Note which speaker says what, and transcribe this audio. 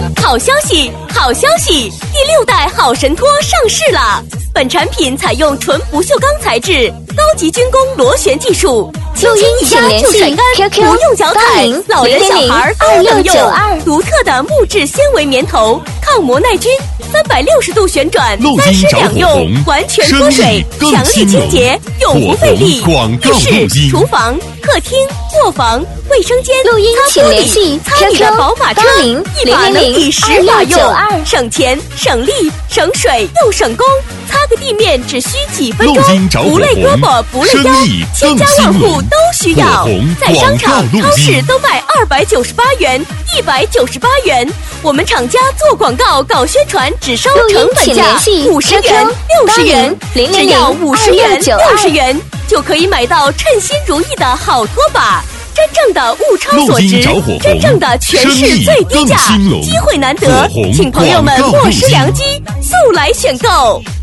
Speaker 1: 好消息，好消息！第6代好神拖上市了。本产品采用纯不锈钢材质，高级军工螺旋技术，轻轻一压就晒干，不用脚踩，老人小孩都能用。独特的木质纤维棉头，抗磨耐菌，360度旋转，干湿两用，完全脱水，强力清洁，永不费力。浴室、厨房、客厅、卧房、卫生间，
Speaker 2: 录音请联系
Speaker 1: 擦你的宝马车，一把能抵10把用，省钱、省力、省水又省工。擦个地面只需几分钟，不累胳膊不累腰，千家万户都需要。在商场、超市都卖298元、198元，我们厂家做广告搞宣传只收成本价50元、60元，只要50元、60元就可以买到称心如意的好拖把。真正的物超所值，真正的全市最低价，机会难得，请朋友们莫失良机，速来选购。